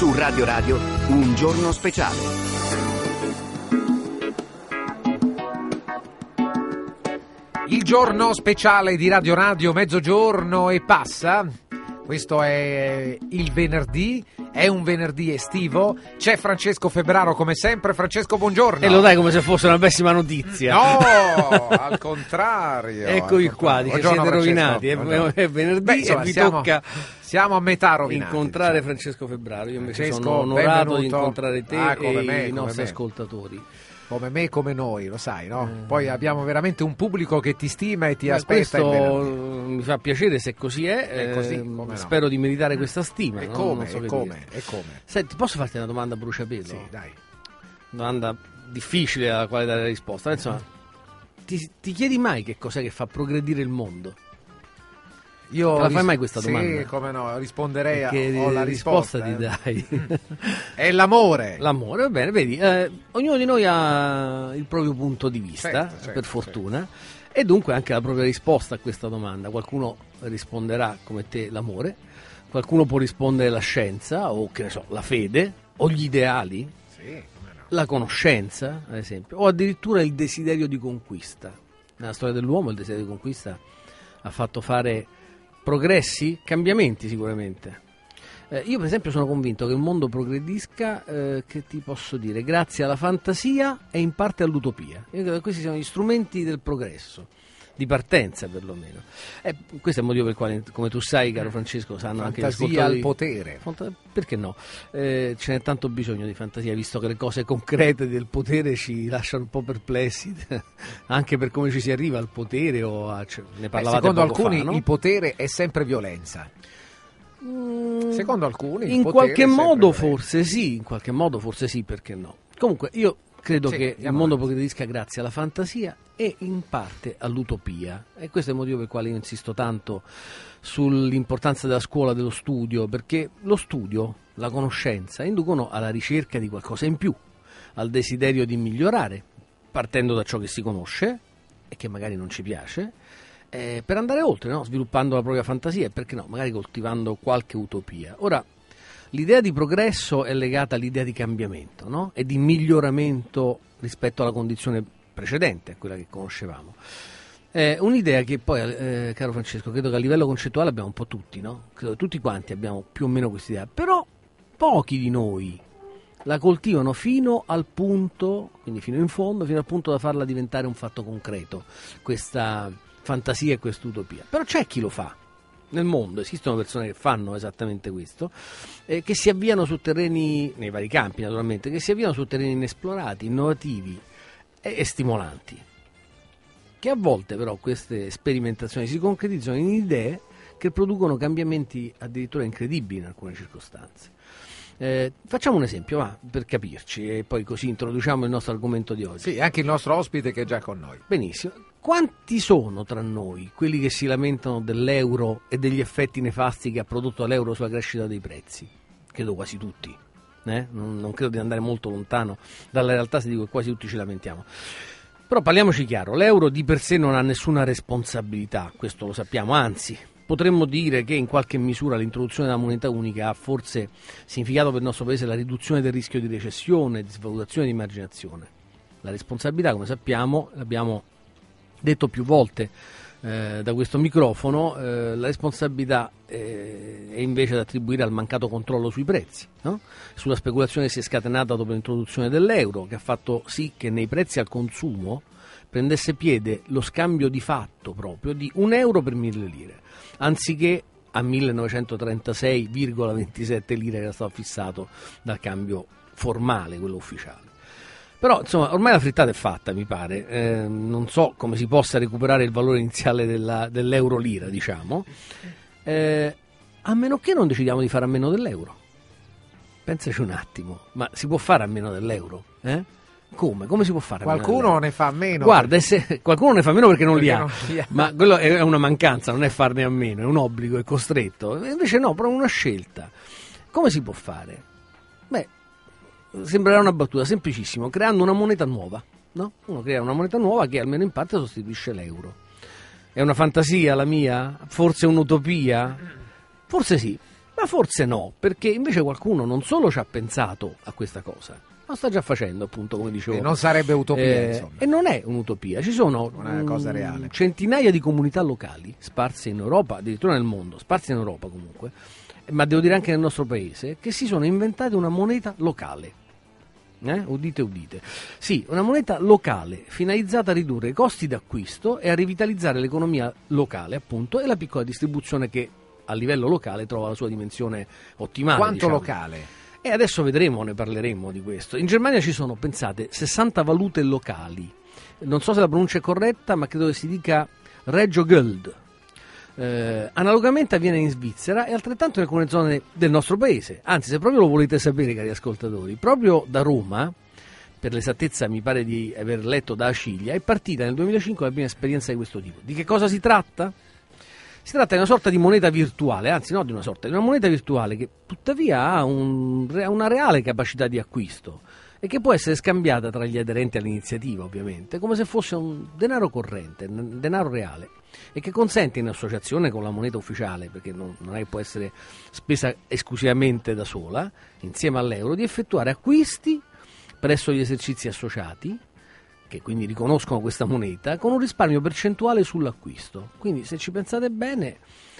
Su Radio Radio, un giorno speciale. Il giorno speciale di Radio Radio, mezzogiorno e passa. Questo è il venerdì, è un venerdì estivo. C'è Francesco Febraro come sempre. Francesco, buongiorno. E lo dai come se fosse una pessima notizia. No, al contrario. Eccomi qua, dice, siete rovinati. È venerdì insomma, e vi tocca siamo a metà rovinati. Incontrare Francesco Febraro. Io invece sono onorato di incontrare te e i nostri ascoltatori. Come me, come noi, lo sai, no? Poi abbiamo veramente un pubblico che ti stima e ti aspetta. Questo mi fa piacere se così è. Così, spero di meritare questa stima. E no? come, so come. Senti, posso farti una domanda a bruciapelo? Sì, dai. Domanda difficile alla quale dare la risposta. Insomma, ti chiedi mai che cos'è che fa progredire il mondo? Io te la fai mai questa domanda? Sì, come no, risponderei ho la risposta ti dai. È l'amore. L'amore, va bene, vedi, ognuno di noi ha il proprio punto di vista, certo, per fortuna, e dunque anche la propria risposta a questa domanda. Qualcuno risponderà come te l'amore, qualcuno può rispondere la scienza, o che ne so, la fede, o gli ideali, la conoscenza, ad esempio, o addirittura il desiderio di conquista. Nella storia dell'uomo il desiderio di conquista ha fatto fare progressi, cambiamenti sicuramente. Io per esempio sono convinto che il mondo progredisca, che ti posso dire, grazie alla fantasia e in parte all'utopia. Io credo che questi siano gli strumenti del progresso, di partenza perlomeno. Questo è il motivo per il quale, come tu sai, caro Francesco, sanno anche gli ascoltatori. Fantasia al potere. Perché no? Ce n'è tanto bisogno di fantasia, visto che le cose concrete del potere ci lasciano un po' perplessi, anche per come ci si arriva al potere ne parlavate secondo poco alcuni fa, no? Il potere è sempre violenza. Secondo alcuni in qualche modo forse sì, perché no? Comunque io credo che il mondo progredisca grazie alla fantasia e in parte all'utopia, e questo è il motivo per il quale io insisto tanto sull'importanza della scuola, dello studio, perché lo studio, la conoscenza inducono alla ricerca di qualcosa in più, al desiderio di migliorare, partendo da ciò che si conosce e che magari non ci piace, per andare oltre, no? Sviluppando la propria fantasia e perché no, magari coltivando qualche utopia. Ora, l'idea di progresso è legata all'idea di cambiamento, no? E di miglioramento rispetto alla condizione precedente, a quella che conoscevamo. Un'idea che poi, caro Francesco, credo che a livello concettuale abbiamo un po' tutti, no? Credo che tutti quanti abbiamo più o meno questa idea, però pochi di noi la coltivano fino al punto, quindi fino in fondo, fino al punto da farla diventare un fatto concreto, questa fantasia e quest'utopia. Però c'è chi lo fa. Nel mondo esistono persone che fanno esattamente questo, che si avviano su terreni, nei vari campi naturalmente, che si avviano su terreni inesplorati, innovativi e stimolanti, che a volte però queste sperimentazioni si concretizzano in idee che producono cambiamenti addirittura incredibili in alcune circostanze. Facciamo un esempio, per capirci, e poi così introduciamo il nostro argomento di oggi. Sì, anche il nostro ospite che è già con noi. Benissimo. Quanti sono tra noi quelli che si lamentano dell'euro e degli effetti nefasti che ha prodotto l'euro sulla crescita dei prezzi? Credo quasi tutti. Non credo di andare molto lontano dalla realtà se dico che quasi tutti ci lamentiamo. Però parliamoci chiaro, l'euro di per sé non ha nessuna responsabilità, questo lo sappiamo, anzi potremmo dire che in qualche misura l'introduzione della moneta unica ha forse significato per il nostro paese la riduzione del rischio di recessione, di svalutazione e di marginazione. La responsabilità, come sappiamo, l'abbiamo detto più volte da questo microfono, la responsabilità è invece da attribuire al mancato controllo sui prezzi, no? Sulla speculazione che si è scatenata dopo l'introduzione dell'euro, che ha fatto sì che nei prezzi al consumo prendesse piede lo scambio di fatto proprio di €1 per 1.000 lire, anziché a 1936,27 lire che era stato fissato dal cambio formale, quello ufficiale. Però insomma ormai la frittata è fatta, mi pare, non so come si possa recuperare il valore iniziale dell'euro lira, diciamo, a meno che non decidiamo di fare a meno dell'euro. Pensaci un attimo, ma si può fare a meno dell'euro? Come? Come si può fare? Qualcuno ne fa a meno. Guarda, qualcuno ne fa a meno perché non li ha. Ma quello è una mancanza, non è farne a meno, è un obbligo, è costretto. Invece no, proprio una scelta. Come si può fare? Beh, sembrerà una battuta, semplicissimo, creando una moneta nuova, no? Uno crea una moneta nuova che almeno in parte sostituisce l'euro. È una fantasia la mia? Forse un'utopia? Forse sì. Ma forse no, perché invece qualcuno non solo ci ha pensato a questa cosa, ma sta già facendo, appunto, come dicevo. E non sarebbe utopia, insomma. E non è un'utopia, ci sono una cosa reale. Centinaia di comunità locali sparse in Europa, addirittura nel mondo, sparse in Europa comunque, ma devo dire anche nel nostro paese, che si sono inventate una moneta locale. Udite, udite. Sì, una moneta locale finalizzata a ridurre i costi d'acquisto e a rivitalizzare l'economia locale, appunto, e la piccola distribuzione che a livello locale trova la sua dimensione ottimale. Quanto diciamo. locale? E adesso vedremo, ne parleremo di questo. In Germania ci sono, pensate, 60 valute locali. Non so se la pronuncia è corretta, ma credo che si dica Regio Geld. Analogamente avviene in Svizzera e altrettanto in alcune zone del nostro paese. Anzi, se proprio lo volete sapere, cari ascoltatori, proprio da Roma, per l'esattezza mi pare di aver letto da Acilia, è partita nel 2005 la prima esperienza di questo tipo. Di che cosa si tratta? Si tratta di una sorta di moneta virtuale, anzi no di una sorta, di una moneta virtuale che tuttavia ha una reale capacità di acquisto e che può essere scambiata tra gli aderenti all'iniziativa, ovviamente, come se fosse un denaro corrente, un denaro reale, e che consente, in associazione con la moneta ufficiale, perché non è che può essere spesa esclusivamente da sola, insieme all'euro, di effettuare acquisti presso gli esercizi associati, che quindi riconoscono questa moneta, con un risparmio percentuale sull'acquisto. Quindi, se ci pensate bene,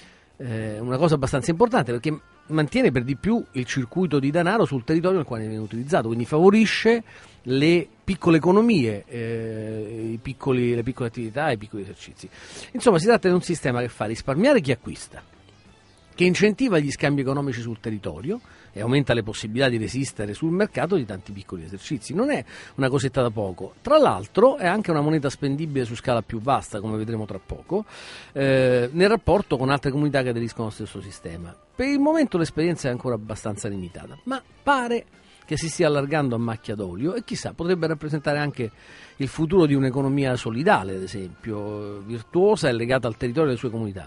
è una cosa abbastanza importante, perché mantiene per di più il circuito di denaro sul territorio nel quale viene utilizzato, quindi favorisce le piccole economie, le piccole attività, i piccoli esercizi. Insomma, si tratta di un sistema che fa risparmiare chi acquista, che incentiva gli scambi economici sul territorio e aumenta le possibilità di resistere sul mercato di tanti piccoli esercizi. Non è una cosetta da poco. Tra l'altro è anche una moneta spendibile su scala più vasta, come vedremo tra poco, nel rapporto con altre comunità che aderiscono allo stesso sistema. Per il momento l'esperienza è ancora abbastanza limitata, ma pare che si stia allargando a macchia d'olio e chissà, potrebbe rappresentare anche il futuro di un'economia solidale, ad esempio, virtuosa e legata al territorio e alle sue comunità.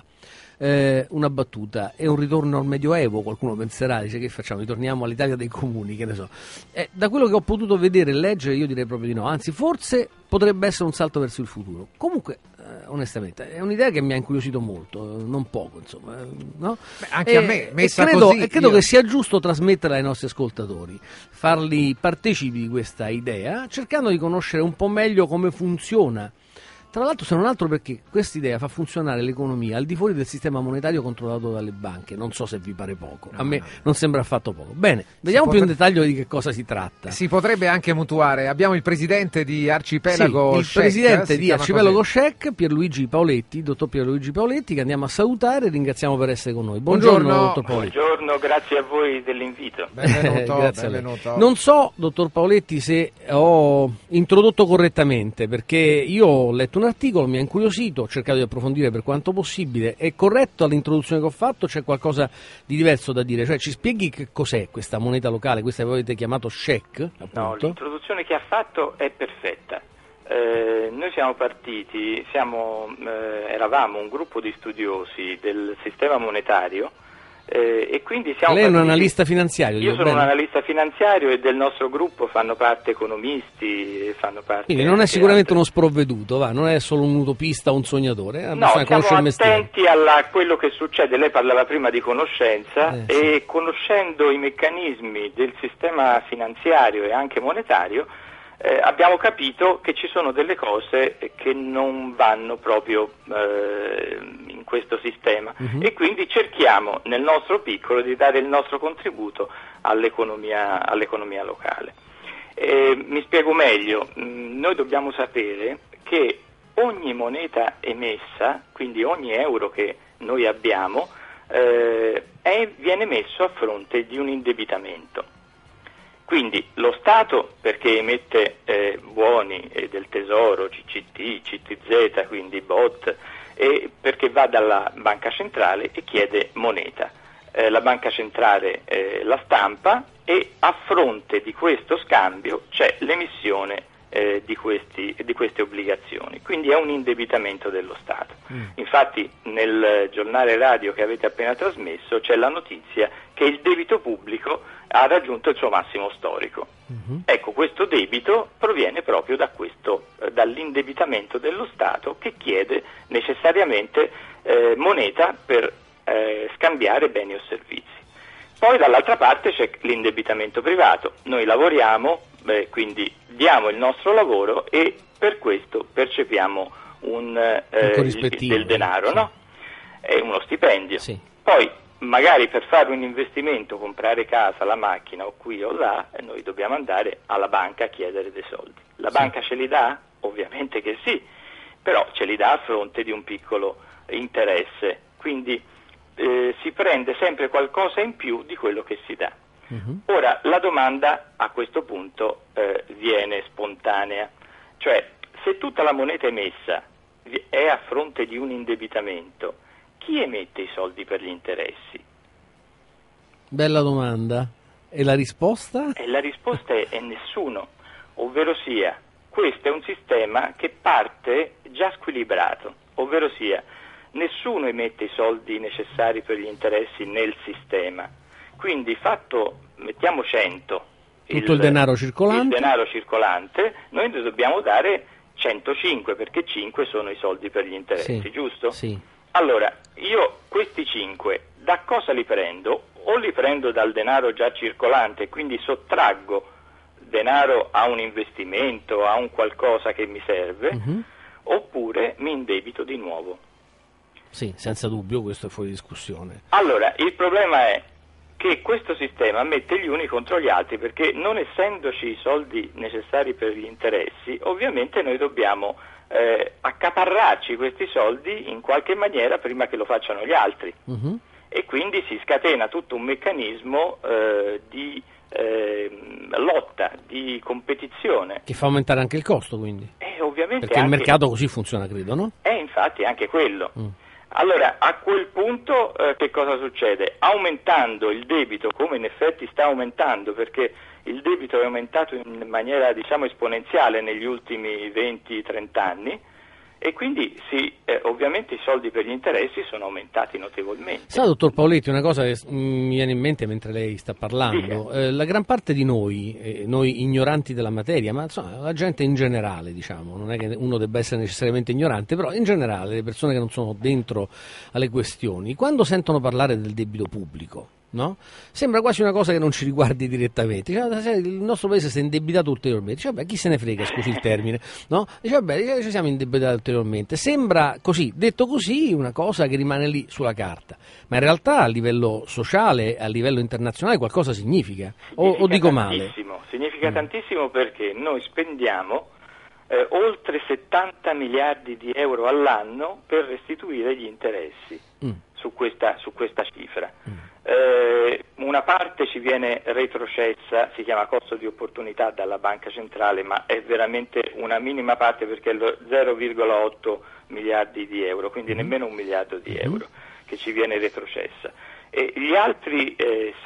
Una battuta, è un ritorno al Medioevo, qualcuno penserà, dice che facciamo, ritorniamo all'Italia dei comuni, che ne so. Da quello che ho potuto vedere e leggere io direi proprio di no, anzi forse potrebbe essere un salto verso il futuro. Comunque onestamente è un'idea che mi ha incuriosito molto, non poco insomma, no? Beh, anche a me, messa credo, così, e credo che sia giusto trasmetterla ai nostri ascoltatori, farli partecipi di questa idea, cercando di conoscere un po' meglio come funziona. Tra l'altro, se non altro perché questa idea fa funzionare l'economia al di fuori del sistema monetario controllato dalle banche. Non so se vi pare poco, a me non sembra affatto poco. Bene, vediamo più in dettaglio di che cosa si tratta. Si potrebbe anche mutuare. Abbiamo il presidente di Arcipelago Shek. Il presidente di Arcipelago così. Shek, Pierluigi Paoletti, dottor Pierluigi Paoletti, che andiamo a salutare e ringraziamo per essere con noi. Buongiorno, dottor Paoletti. Buongiorno, grazie a voi dell'invito. Benvenuto, Grazie benvenuto. Non so, dottor Paoletti, se ho introdotto correttamente, perché io ho letto un articolo, mi ha incuriosito, ho cercato di approfondire per quanto possibile. È corretto all'introduzione che ho fatto? C'è qualcosa di diverso da dire? Cioè, ci spieghi che cos'è questa moneta locale, questa che avete chiamato Shek? Appunto? No, l'introduzione che ha fatto è perfetta. Noi siamo partiti, eravamo un gruppo di studiosi del sistema monetario, e quindi siamo Lei è un partiti... analista finanziario? Io sono un analista finanziario e del nostro gruppo fanno parte economisti, fanno parte... Quindi non è sicuramente uno sprovveduto, non è solo un utopista o un sognatore, no, siamo attenti a quello che succede. Lei parlava prima di conoscenza e sì. Conoscendo i meccanismi del sistema finanziario e anche monetario abbiamo capito che ci sono delle cose che non vanno proprio in questo sistema e quindi cerchiamo nel nostro piccolo di dare il nostro contributo all'economia locale. Mi spiego meglio, noi dobbiamo sapere che ogni moneta emessa, quindi ogni euro che noi abbiamo, viene messo a fronte di un indebitamento. Quindi lo Stato perché emette buoni del tesoro, CCT, CTZ, quindi BOT, e perché va dalla banca centrale e chiede moneta. La banca centrale la stampa e a fronte di questo scambio c'è l'emissione di queste obbligazioni, quindi è un indebitamento dello Stato. Infatti nel giornale radio che avete appena trasmesso c'è la notizia che il debito pubblico ha raggiunto il suo massimo storico. Ecco, questo debito proviene proprio dall'indebitamento dello Stato che chiede necessariamente moneta per scambiare beni o servizi. Poi dall'altra parte c'è l'indebitamento privato. Noi lavoriamo, quindi diamo il nostro lavoro e per questo percepiamo del denaro, sì. No? È uno stipendio. Sì. Poi magari per fare un investimento, comprare casa, la macchina o qui o là, noi dobbiamo andare alla banca a chiedere dei soldi. La banca ce li dà? Ovviamente che sì, però ce li dà a fronte di un piccolo interesse, quindi si prende sempre qualcosa in più di quello che si dà. Ora la domanda a questo punto viene spontanea, cioè se tutta la moneta emessa è a fronte di un indebitamento, chi emette i soldi per gli interessi? Bella domanda. E la risposta? La risposta è nessuno, ovvero sia, questo è un sistema che parte già squilibrato, ovvero sia, nessuno emette i soldi necessari per gli interessi nel sistema, quindi mettiamo 100, tutto il denaro circolante. Il denaro circolante, noi ne dobbiamo dare 105 perché 5 sono i soldi per gli interessi, sì, giusto? Sì. Allora, io questi 5 da cosa li prendo? O li prendo dal denaro già circolante, quindi sottraggo denaro a un investimento, a un qualcosa che mi serve, oppure mi indebito di nuovo. Sì, senza dubbio, questo è fuori discussione. Allora, il problema è che questo sistema mette gli uni contro gli altri, perché non essendoci i soldi necessari per gli interessi, ovviamente noi dobbiamo accaparrarci questi soldi in qualche maniera prima che lo facciano gli altri. E quindi si scatena tutto un meccanismo di lotta, di competizione. Che fa aumentare anche il costo, quindi. Ovviamente perché il mercato così funziona, credo, no? Infatti anche quello. Allora, a quel punto che cosa succede? Aumentando il debito, come in effetti sta aumentando, perché il debito è aumentato in maniera, diciamo, esponenziale negli ultimi 20-30 anni, e quindi ovviamente i soldi per gli interessi sono aumentati notevolmente. Sa, dottor Paoletti, una cosa che mi viene in mente mentre lei sta parlando, la gran parte di noi ignoranti della materia, ma insomma la gente in generale, diciamo, non è che uno debba essere necessariamente ignorante, però in generale le persone che non sono dentro alle questioni, quando sentono parlare del debito pubblico, no? Sembra quasi una cosa che non ci riguardi direttamente. Dice, il nostro paese si è indebitato ulteriormente. Dice, vabbè, chi se ne frega, scusi il termine, no? Dice, vabbè, ci siamo indebitati ulteriormente. Sembra così, detto così, una cosa che rimane lì sulla carta, ma in realtà a livello sociale, a livello internazionale qualcosa significa o dico male? Significa tantissimo, perché noi spendiamo oltre 70 miliardi di euro all'anno per restituire gli interessi su questa cifra. Una parte ci viene retrocessa, si chiama costo di opportunità, dalla banca centrale, ma è veramente una minima parte, perché è lo 0,8 miliardi di euro, quindi nemmeno 1 miliardo di euro che ci viene retrocessa. E gli altri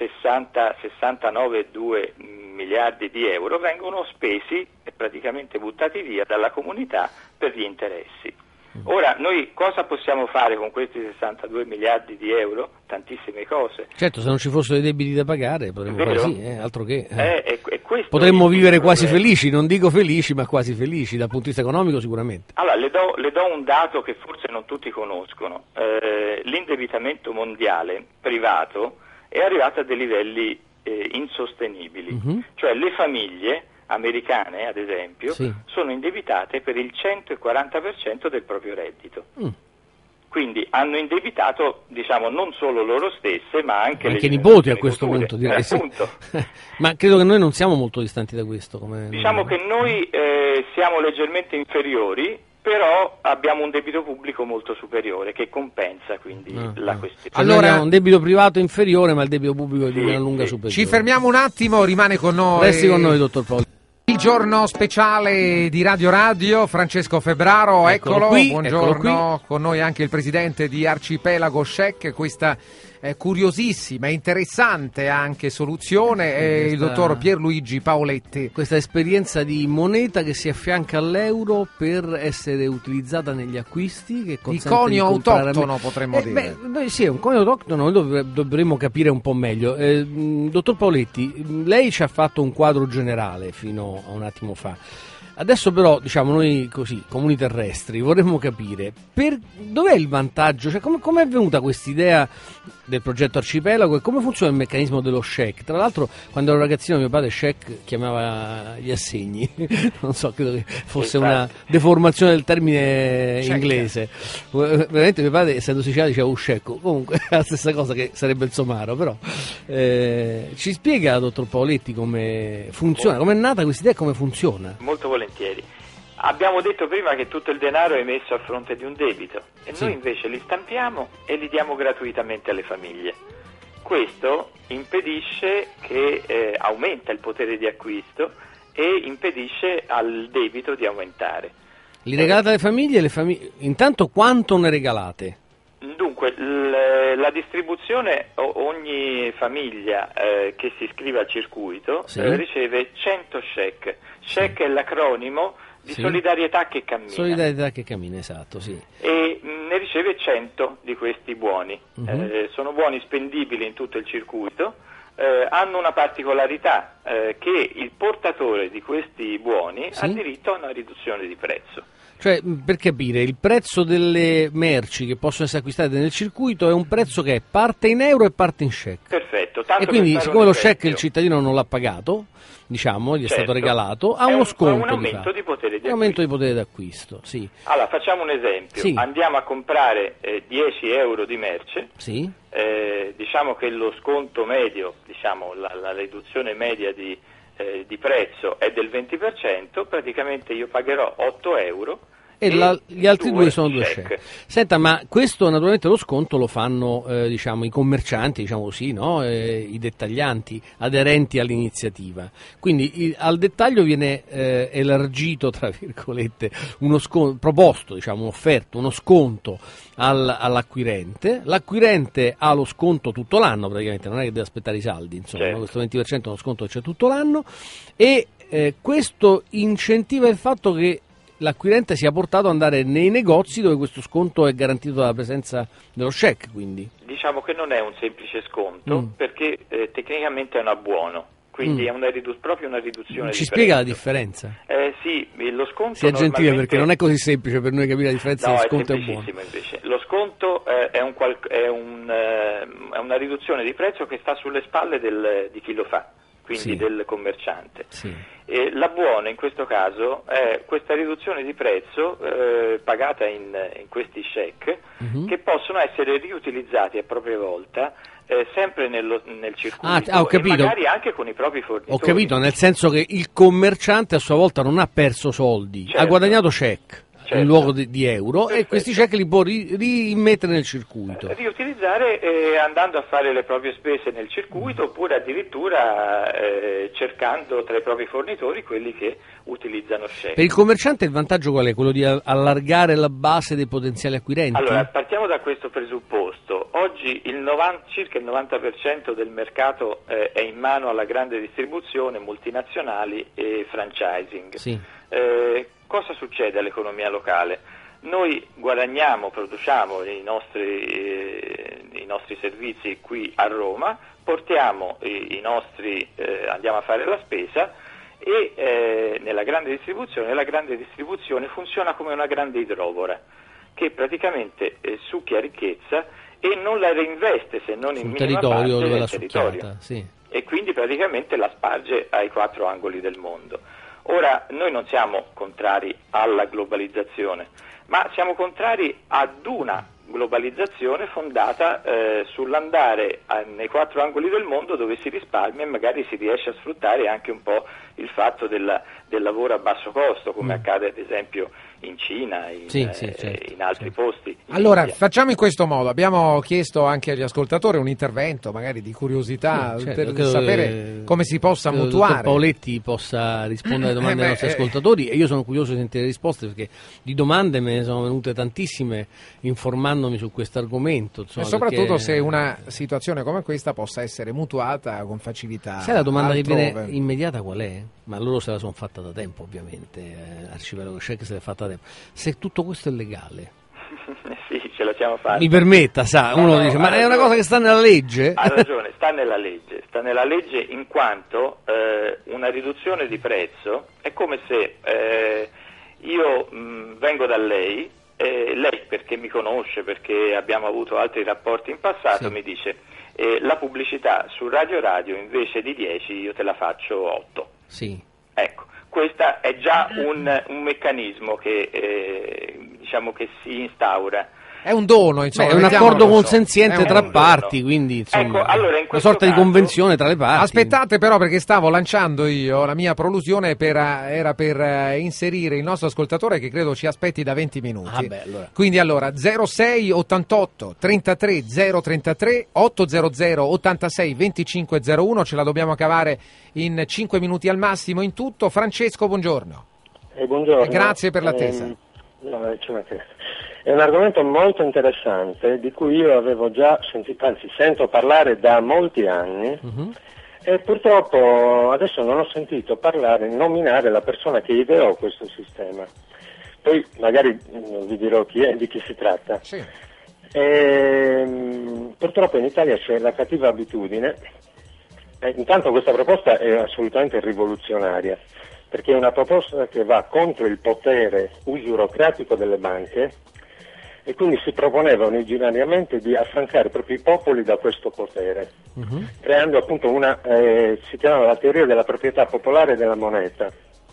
69,2 miliardi di euro vengono spesi e praticamente buttati via dalla comunità per gli interessi. Ora, noi cosa possiamo fare con questi 62 miliardi di euro? Tantissime cose. Certo, se non ci fossero i debiti da pagare potremmo fare altro che. Potremmo vivere quasi felici, non dico felici, ma quasi felici, dal punto di vista economico sicuramente. Allora, le do un dato che forse non tutti conoscono. L'indebitamento mondiale privato è arrivato a dei livelli insostenibili. Cioè le famiglie americane, ad esempio, sono indebitate per il 140% del proprio reddito. Quindi hanno indebitato, diciamo, non solo loro stesse, ma anche i nipoti a questo punto, direi. Ma credo che noi non siamo molto distanti da questo. Diciamo che noi siamo leggermente inferiori, però abbiamo un debito pubblico molto superiore che compensa quindi la questione. Allora abbiamo un debito privato inferiore, ma il debito pubblico è di una lunga superiore. Ci fermiamo un attimo, rimane con noi. Resti con noi, dottor Paolo. Il giorno speciale di Radio, Francesco Febraro, eccolo qui, buongiorno, con noi anche il presidente di Arcipelago SCEC, questa curiosissima, interessante anche soluzione, il dottor Pierluigi Paoletti. Questa esperienza di moneta che si affianca all'euro per essere utilizzata negli acquisti, che il conio autoctono potremmo dire. Sì, è un conio autoctono, noi dovremmo capire un po' meglio. Dottor Paoletti, lei ci ha fatto un quadro generale fino a un attimo fa. Adesso però, diciamo, noi così, comuni terrestri, vorremmo capire dov'è il vantaggio, cioè come è venuta quest'idea del progetto Arcipelago e come funziona il meccanismo dello check. Tra l'altro, quando ero ragazzino mio padre check chiamava gli assegni, non so, credo che fosse una deformazione del termine check inglese. Veramente mio padre, essendo siciliano, diceva uscecco, comunque è la stessa cosa che sarebbe il somaro, però ci spiega, dottor Paoletti, come funziona, come è nata questa idea e come funziona? Molto volentieri. Abbiamo detto prima che tutto il denaro è messo a fronte di un debito e noi invece li stampiamo e li diamo gratuitamente alle famiglie. Questo impedisce che aumenta il potere di acquisto e impedisce al debito di aumentare. Li regalate alle famiglie? Intanto quanto ne regalate? Dunque, la distribuzione, ogni famiglia che si iscrive al circuito riceve 100 check. Check è l'acronimo di solidarietà che cammina. Solidarietà che cammina, esatto, sì. E ne riceve 100 di questi buoni. Sono buoni spendibili in tutto il circuito, hanno una particolarità, che il portatore di questi buoni ha diritto a una riduzione di prezzo. Cioè, per capire, il prezzo delle merci che possono essere acquistate nel circuito è un prezzo che è parte in euro e parte in check. Perfetto. E quindi, siccome lo check il cittadino non l'ha pagato, diciamo, gli è stato regalato, ha uno sconto. Un aumento di potere di acquisto. Un aumento di potere d'acquisto, sì. Allora, facciamo un esempio. Sì. Andiamo a comprare 10 euro di merce. Sì. Diciamo che lo sconto medio, diciamo la riduzione media di prezzo è del 20%, praticamente io pagherò 8 euro e gli altri due sono due check. Senta, ma questo naturalmente lo sconto lo fanno diciamo i commercianti, diciamo così, no? I dettaglianti aderenti all'iniziativa. Quindi al dettaglio viene elargito, tra virgolette, uno sconto, proposto, diciamo, un'offerta, uno sconto all'acquirente. L'acquirente ha lo sconto tutto l'anno, praticamente, non è che deve aspettare i saldi, insomma, questo 20% è uno sconto che c'è tutto l'anno e questo incentiva il fatto che l'acquirente sia portato ad andare nei negozi dove questo sconto è garantito dalla presenza dello check, quindi. Diciamo che non è un semplice sconto, perché tecnicamente è un abbuono, quindi è proprio una riduzione. Ci spiega la differenza? Sì, lo sconto sia gentile, perché non è così semplice per noi capire la differenza tra sconto e buono. Invece. Lo sconto è una riduzione di prezzo che sta sulle spalle di chi lo fa, quindi del commerciante. Sì. L'abbuono in questo caso è questa riduzione di prezzo pagata in questi check che possono essere riutilizzati a propria volta sempre nel circuito ho capito. E magari anche con i propri fornitori. Ho capito, nel senso che il commerciante a sua volta non ha perso soldi, ha guadagnato check. In luogo di euro. Perfetto. E questi check li può rimettere nel circuito. Riutilizzare andando a fare le proprie spese nel circuito oppure addirittura cercando tra i propri fornitori quelli che utilizzano check. Per il commerciante il vantaggio qual è? Quello di allargare la base dei potenziali acquirenti? Allora, partiamo da questo presupposto. Oggi circa il 90% del mercato è in mano alla grande distribuzione, multinazionali e franchising. Sì. Cosa succede all'economia locale? Noi guadagniamo, produciamo i nostri servizi qui a Roma, portiamo andiamo a fare la spesa e nella grande distribuzione, la grande distribuzione funziona come una grande idrovora che praticamente succhia ricchezza e non la reinveste se non in minima parte dove nel territorio. Sì. E quindi praticamente la sparge ai 4 angoli del mondo. Ora, noi non siamo contrari alla globalizzazione, ma siamo contrari ad una globalizzazione fondata sull'andare nei 4 angoli del mondo dove si risparmia e magari si riesce a sfruttare anche un po' il fatto del lavoro a basso costo, come accade ad esempio in Cina, in altri posti. Allora, facciamo in questo modo, abbiamo chiesto anche agli ascoltatori un intervento magari di curiosità per sapere come si possa mutuare. Il dottor Paoletti possa rispondere alle domande dei nostri ascoltatori e io sono curioso di sentire le risposte perché di domande me ne sono venute tantissime informandomi su questo argomento. E soprattutto se una situazione come questa possa essere mutuata con facilità. Sai la domanda altrove che viene immediata qual è? Ma loro se la sono fatta da tempo ovviamente, Arcipelago Check se l'è fatta da tempo. Se tutto questo è legale, Sì, ce la siamo fatta. Mi permetta, uno dice, ma è una cosa che sta nella legge? Ha ragione, sta nella legge in quanto una riduzione di prezzo è come se io vengo da lei, lei perché mi conosce, perché abbiamo avuto altri rapporti in passato, sì, mi dice la pubblicità su Radio invece di 10 io te la faccio 8. Sì. Ecco, questo è già un meccanismo che diciamo che si instaura. È un dono, insomma. È un accordo consenziente tra parti, quindi insomma, ecco, allora, una sorta di convenzione tra le parti. Aspettate però, perché stavo lanciando io la mia prolusione era per inserire il nostro ascoltatore che credo ci aspetti da 20 minuti. Allora. Quindi 06 88 33 033 800 86 25 01, ce la dobbiamo cavare in 5 minuti al massimo in tutto. Francesco, buongiorno. Buongiorno. Grazie per l'attesa. È un argomento molto interessante di cui io avevo già sentito, anzi sento parlare da molti anni, e purtroppo adesso non ho sentito nominare la persona che ideò questo sistema. Poi magari vi dirò chi è, di chi si tratta. Sì. Purtroppo in Italia c'è la cattiva abitudine, intanto questa proposta è assolutamente rivoluzionaria, perché è una proposta che va contro il potere usurocratico delle banche, e quindi si proponeva originariamente di affrancare proprio i popoli da questo potere, creando appunto si chiamava la teoria della proprietà popolare della moneta.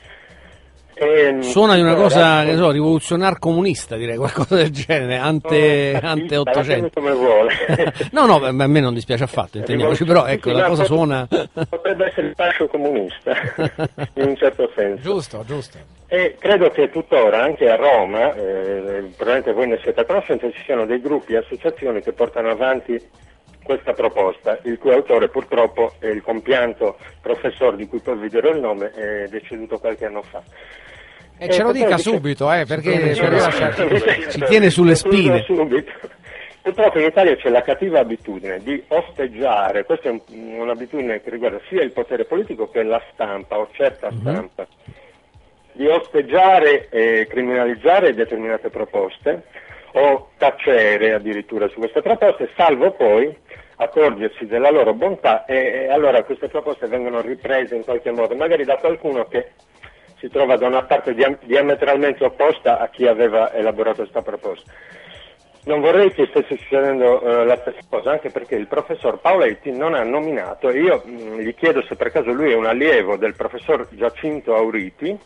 Suona di una cosa, che so, rivoluzionar comunista, direi, qualcosa del genere, ante 800. Come vuole. No, a me non dispiace affatto, intendiamoci, però ecco, la cosa suona... Potrebbe essere il fascio comunista, in un certo senso. Giusto. E credo che tuttora, anche a Roma, probabilmente voi ne siete a conoscenza, ci siano dei gruppi e associazioni che portano avanti questa proposta, il cui autore purtroppo è il compianto professor di cui poi vi dirò il nome, è deceduto qualche anno fa. E ce lo dica subito, perché ci tiene sulle spine. Purtroppo in Italia c'è la cattiva abitudine di osteggiare, questa è un'abitudine che riguarda sia il potere politico che la stampa o certa stampa, di osteggiare e criminalizzare determinate proposte o tacere addirittura su queste proposte, salvo poi accorgersi della loro bontà e allora queste proposte vengono riprese in qualche modo, magari da qualcuno che si trova da una parte diametralmente opposta a chi aveva elaborato questa proposta. Non vorrei che stesse succedendo la stessa cosa, anche perché il professor Paoletti non ha nominato, e io gli chiedo se per caso lui è un allievo del professor Giacinto Auriti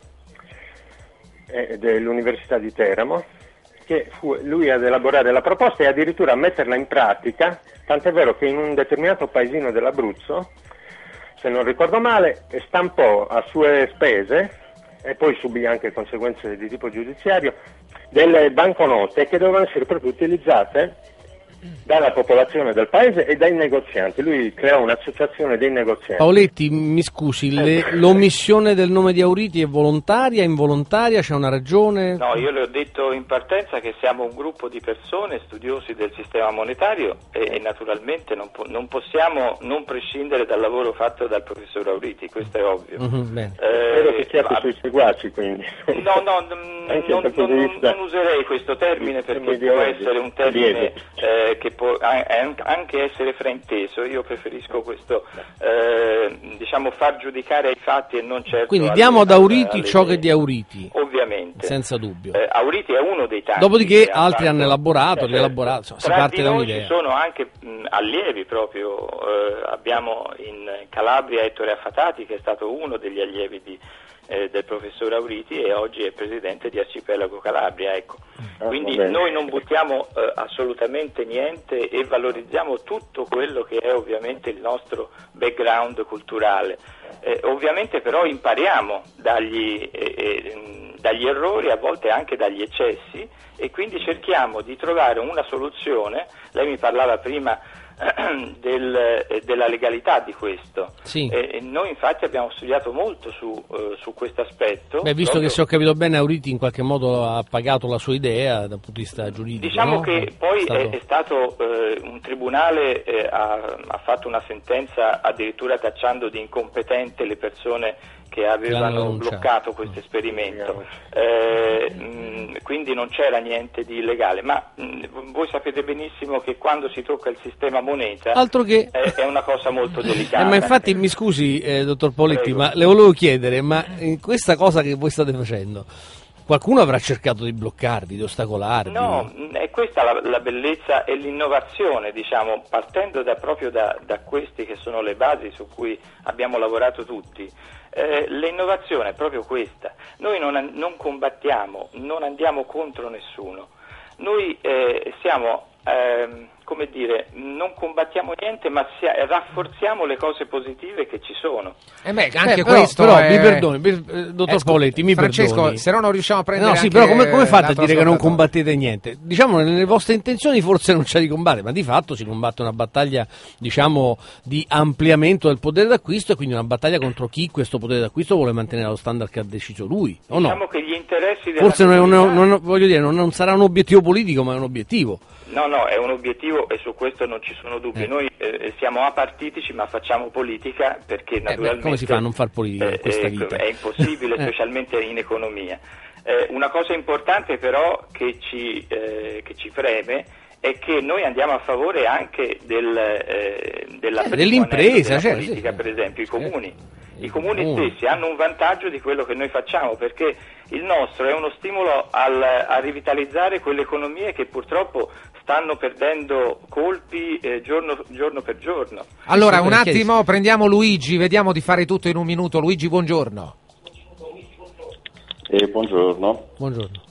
dell'Università di Teramo, che fu lui ad elaborare la proposta e addirittura a metterla in pratica, tant'è vero che in un determinato paesino dell'Abruzzo, se non ricordo male, stampò a sue spese, e poi subì anche conseguenze di tipo giudiziario, delle banconote che dovevano essere proprio utilizzate dalla popolazione del paese e dai negozianti. Lui creò un'associazione dei negozianti. Paoletti, mi scusi, l'omissione del nome di Auriti è volontaria, involontaria, c'è una ragione? No, io le ho detto in partenza che siamo un gruppo di persone studiosi del sistema monetario e naturalmente non possiamo non prescindere dal lavoro fatto dal professor Auriti, questo è ovvio. Spero che sia sui seguaci, quindi. No, non userei questo termine perché può essere un termine che può anche essere frainteso. Io preferisco questo, far giudicare ai fatti e non certo. Quindi diamo ad Auriti ciò che è di Auriti, ovviamente, senza dubbio. Auriti è uno dei tanti. Dopodiché altri hanno elaborato, si parte da un'idea. Ci sono anche allievi proprio. Abbiamo in Calabria Ettore Affatati, che è stato uno degli allievi del professor Auriti e oggi è presidente di Arcipelago Calabria, ecco. Quindi noi non buttiamo assolutamente niente e valorizziamo tutto quello che è ovviamente il nostro background culturale. Ovviamente però impariamo dagli errori, a volte anche dagli eccessi, e quindi cerchiamo di trovare una soluzione. Lei mi parlava prima della legalità di questo. Sì. Noi infatti abbiamo studiato molto su questo aspetto. Visto che, se ho capito bene, Auriti in qualche modo ha pagato la sua idea dal punto di vista giuridico. Diciamo, no? Che poi è stato un tribunale ha fatto una sentenza addirittura tacciando di incompetente le persone che che avevano bloccato questo esperimento, quindi non c'era niente di illegale, ma voi sapete benissimo che quando si tocca il sistema moneta altro che... è una cosa molto delicata. Ma infatti mi scusi, dottor Poletti, ma le volevo chiedere, ma in questa cosa che voi state facendo qualcuno avrà cercato di bloccarvi, di ostacolarvi? No, è questa la bellezza e l'innovazione, diciamo, partendo proprio da queste che sono le basi su cui abbiamo lavorato tutti. L'innovazione è proprio questa. Noi non combattiamo, non andiamo contro nessuno. Noi siamo, come dire, non combattiamo niente, ma rafforziamo le cose positive che ci sono. Anche questo però è... mi perdoni, dottor Poletti, mi Francesco, perdoni. se no non riusciamo a prendere. No, sì, però come fate a dire che non combattete niente? Diciamo, nelle vostre intenzioni forse non c'è di combattere, ma di fatto si combatte una battaglia, diciamo, di ampliamento del potere d'acquisto, e quindi una battaglia contro chi questo potere d'acquisto vuole mantenere allo standard che ha deciso lui, o no? Diciamo che gli interessi della forse voglio dire, non sarà un obiettivo politico, ma è un obiettivo. No, è un obiettivo e su questo non ci sono dubbi. Noi siamo apartitici, ma facciamo politica perché naturalmente... come si fa a non far politica in questa vita? È impossibile, specialmente in economia. Una cosa importante però che ci preme è che noi andiamo a favore anche dell'impresa, della politica, per esempio i comuni. I comuni stessi hanno un vantaggio di quello che noi facciamo, perché il nostro è uno stimolo a rivitalizzare quelle economie che purtroppo stanno perdendo colpi giorno per giorno. Allora, un attimo, prendiamo Luigi, vediamo di fare tutto in un minuto. Luigi, buongiorno. Buongiorno. Buongiorno.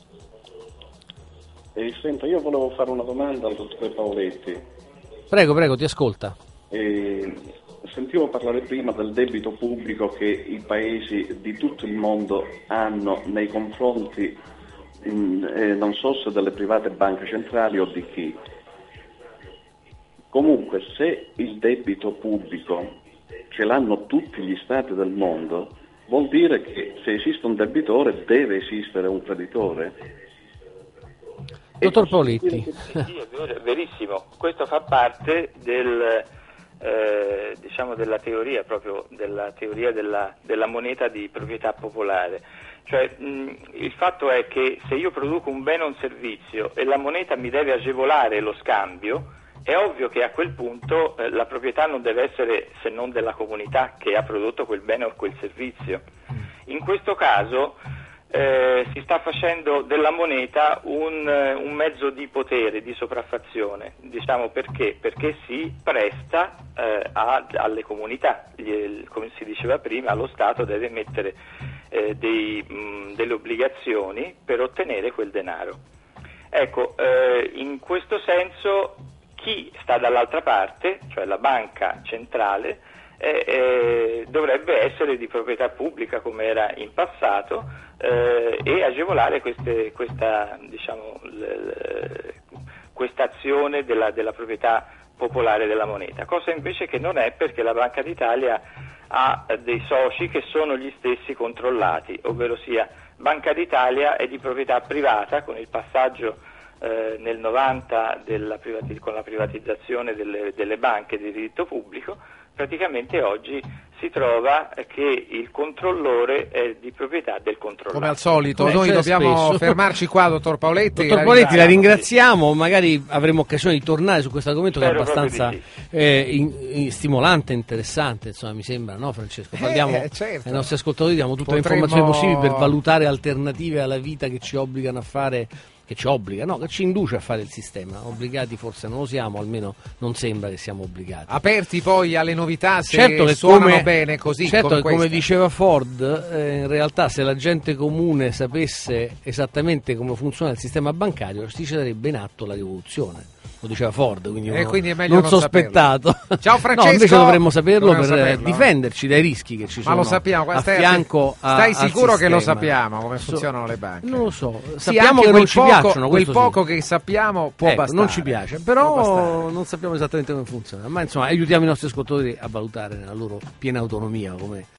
Senta, io volevo fare una domanda al dottor Poletti. Prego, ti ascolta. Sentivo parlare prima del debito pubblico che i paesi di tutto il mondo hanno nei confronti, non so se delle private banche centrali o di chi. Comunque, se il debito pubblico ce l'hanno tutti gli stati del mondo, vuol dire che se esiste un debitore deve esistere un creditore. Dottor Poletti. Sì, è verissimo. Questo fa parte della teoria, proprio della teoria della moneta di proprietà popolare. Cioè, il fatto è che se io produco un bene o un servizio e la moneta mi deve agevolare lo scambio, è ovvio che a quel punto la proprietà non deve essere se non della comunità che ha prodotto quel bene o quel servizio. In questo caso si sta facendo della moneta un mezzo di potere, di sopraffazione. Diciamo perché? Perché si presta alle comunità. Come si diceva prima, lo Stato deve mettere delle obbligazioni per ottenere quel denaro. Ecco, in questo senso chi sta dall'altra parte, cioè la banca centrale, dovrebbe essere di proprietà pubblica come era in passato, e agevolare questa azione della proprietà popolare della moneta, cosa invece che non è, perché la Banca d'Italia ha dei soci che sono gli stessi controllati, ovvero sia Banca d'Italia è di proprietà privata con il passaggio nel 90 con la privatizzazione delle banche di diritto pubblico. Praticamente oggi si trova che il controllore è di proprietà del controllato. Come al solito, noi dobbiamo fermarci qua, dottor Poletti. Dottor Poletti, la ringraziamo, magari avremo occasione di tornare su questo argomento che è abbastanza stimolante e interessante, insomma, mi sembra, no Francesco? Parliamo certo. ai nostri ascoltatori, diamo tutte le informazioni possibili per valutare alternative alla vita che ci obbligano a fare, che ci induce a fare il sistema. Obbligati forse non lo siamo, almeno non sembra che siamo obbligati. Aperti poi alle novità, se certo che suonano bene così. Certo, come diceva Ford, in realtà se la gente comune sapesse esattamente come funziona il sistema bancario, si darebbe in atto la rivoluzione. Lo diceva Ford, quindi è meglio non sospettato. Ciao Francesco. No, invece dovremmo saperlo per difenderci dai rischi che ci sono. Ma lo sappiamo, a fianco stai sicuro al che lo sistema. sappiamo come funzionano le banche? Non lo so. Sì, sappiamo che non ci piacciono. Quel poco che sappiamo può bastare. Non ci piace, però non sappiamo esattamente come funziona. Ma insomma, aiutiamo i nostri ascoltatori a valutare nella loro piena autonomia come